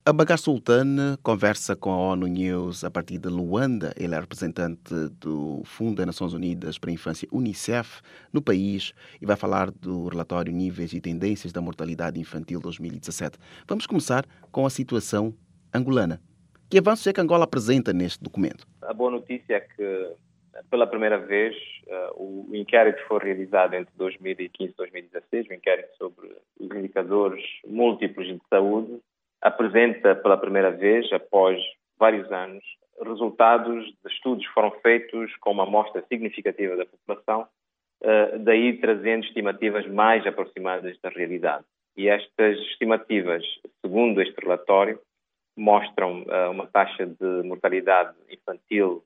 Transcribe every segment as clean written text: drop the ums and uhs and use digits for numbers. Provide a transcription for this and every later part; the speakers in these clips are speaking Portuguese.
Abagar Sultan conversa com a ONU News a partir de Luanda. Ele é representante do Fundo das Nações Unidas para a Infância, UNICEF, no país e vai falar do relatório Níveis e Tendências da Mortalidade Infantil 2017. Vamos começar com a situação angolana. Que avanços é que Angola apresenta neste documento? A boa notícia é que, pela primeira vez, o inquérito foi realizado entre 2015 e 2016, o inquérito sobre os indicadores múltiplos de saúde, apresenta pela primeira vez, após vários anos, resultados de estudos que foram feitos com uma amostra significativa da população, daí trazendo estimativas mais aproximadas da realidade. E estas estimativas, segundo este relatório, mostram uma taxa de mortalidade infantil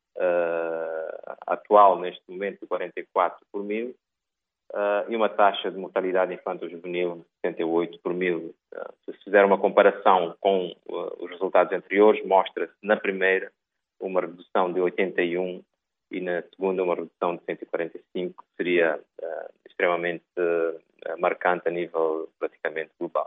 atual, neste momento, de 44 por mil, e uma taxa de mortalidade infanto-juvenil de 78 por mil. Se fizer uma comparação com os resultados anteriores, mostra-se na primeira uma redução de 81 e na segunda uma redução de 145, que seria extremamente marcante a nível praticamente global.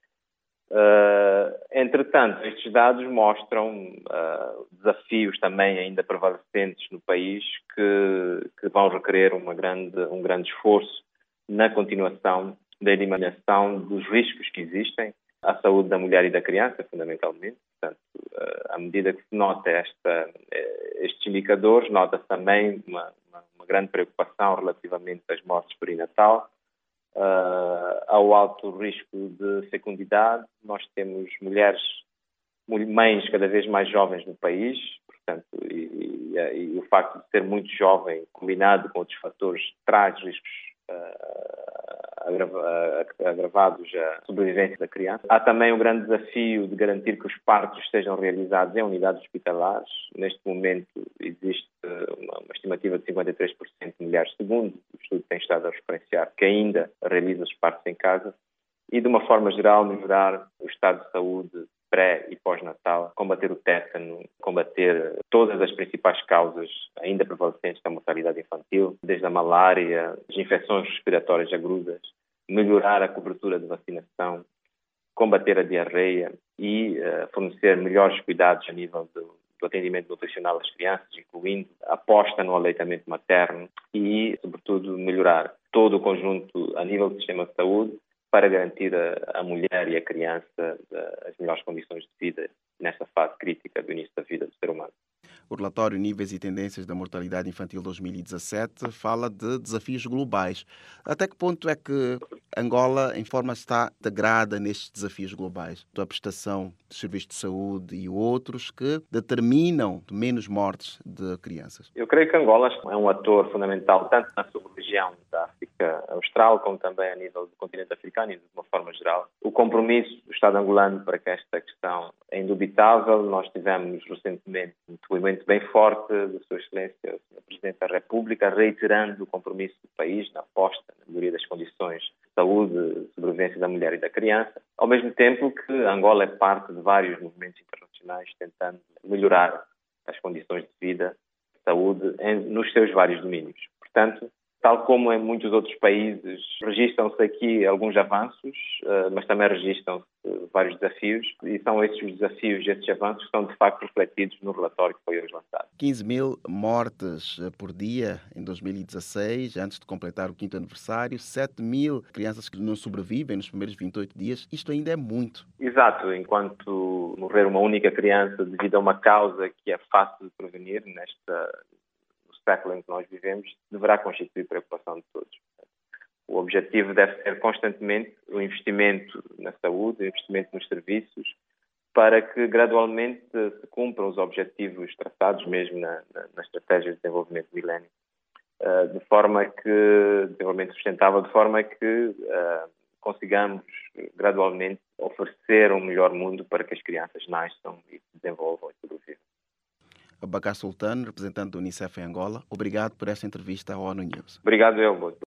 Entretanto, estes dados mostram desafios também ainda prevalecentes no país que vão requerer um grande esforço na continuação da eliminação dos riscos que existem à saúde da mulher e da criança, fundamentalmente. Portanto, à medida que se nota estes indicadores, nota-se também uma grande preocupação relativamente às mortes perinatal, ao alto risco de fecundidade. Nós temos mães cada vez mais jovens no país, portanto, e o facto de ser muito jovem, combinado com outros fatores, traz riscos agravados à sobrevivência da criança. Há também o grande desafio de garantir que os partos sejam realizados em unidades hospitalares. Neste momento existe uma estimativa de 53% de mulheres, segundo o estudo que tem estado a referenciar, que ainda realiza os partos em casa. E, de uma forma geral, melhorar o estado de saúde pré- e pós-natal, combater o tétano, combater todas as principais causas ainda prevalecentes da mortalidade infantil, desde a malária, as infecções respiratórias agudas, melhorar a cobertura de vacinação, combater a diarreia e fornecer melhores cuidados a nível do atendimento nutricional às crianças, incluindo a aposta no aleitamento materno e, sobretudo, melhorar todo o conjunto a nível do sistema de saúde para garantir a mulher e a criança as melhores condições de vida nesta fase crítica do início da vida do ser humano. O relatório Níveis e Tendências da Mortalidade Infantil 2017 fala de desafios globais. Até que ponto é que Angola, em forma está integrada nestes desafios globais? A prestação de serviços de saúde e outros que determinam menos mortes de crianças. Eu creio que Angola é um ator fundamental tanto na sub-região da África Austral como também a nível do continente africano e de uma forma geral. O compromisso do Estado angolano para que esta questão é indubitável. Nós tivemos recentemente um depoimento bem forte da Sua Excelência, o Sr. Presidente da República, reiterando o compromisso do país na aposta na melhoria das condições de saúde, sobrevivência da mulher e da criança, ao mesmo tempo que Angola é parte de vários movimentos internacionais tentando melhorar as condições de vida, de saúde, nos seus vários domínios. Portanto, tal como em muitos outros países, registram-se aqui alguns avanços, mas também registram-se vários desafios, e são esses os desafios, esses avanços, que são de facto refletidos no relatório que foi hoje lançado. 15 mil mortes por dia em 2016, antes de completar o 5º aniversário, 7 mil crianças que não sobrevivem nos primeiros 28 dias. Isto ainda é muito. Exato, enquanto morrer uma única criança devido a uma causa que é fácil de prevenir no século em que nós vivemos, deverá constituir preocupação de todos. O objetivo deve ser constantemente o investimento na saúde, o investimento nos serviços, para que gradualmente se cumpram os objetivos traçados mesmo na estratégia de desenvolvimento do milénio, desenvolvimento sustentável, de forma que consigamos gradualmente oferecer um melhor mundo para que as crianças nasçam e se desenvolvam e sobrevivam. Abagar Sultan, representante do UNICEF em Angola, obrigado por esta entrevista à ONU News. Obrigado, Elbo.